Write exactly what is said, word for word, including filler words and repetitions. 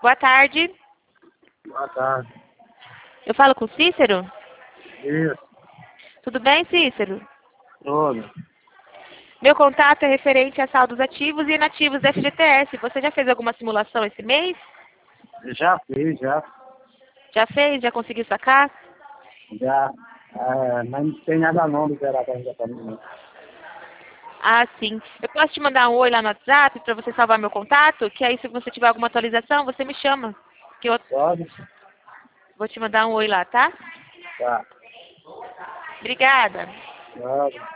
Boa tarde. Boa tarde. Eu falo com o Cícero? Isso. Tudo bem, Cícero? Tudo. Meu contato é referente a saldos ativos e inativos da F G T S. Você já fez alguma simulação esse mês? Já fiz, já. Já fez? Já conseguiu sacar? Já. É, mas não tem nada não liberado ainda pra mim, não. Ah, sim. Eu posso te mandar um oi lá no WhatsApp para você salvar meu contato? Que aí, se você tiver alguma atualização, você me chama. Que eu Pode? vou te mandar um oi lá, tá? Tá. Obrigada. Pode.